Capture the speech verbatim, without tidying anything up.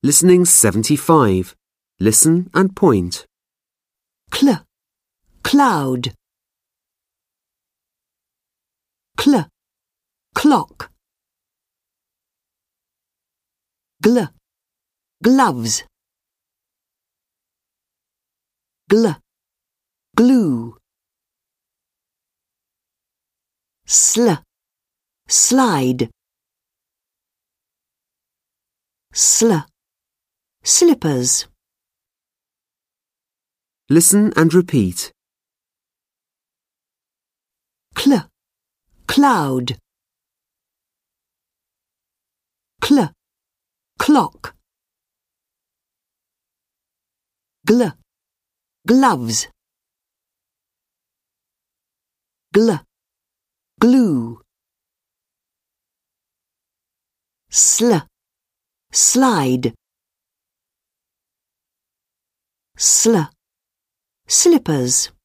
Listening seventy-five. Listen and point. Cl, cloud. Cl, clock. Gl, gloves. Gl, glue. Sl, slide. Sl, slippers. Listen and repeat. Cl, cloud. Cl, clock. Gl, gloves. Gl, glue. Sl, slide. Sl, slippers.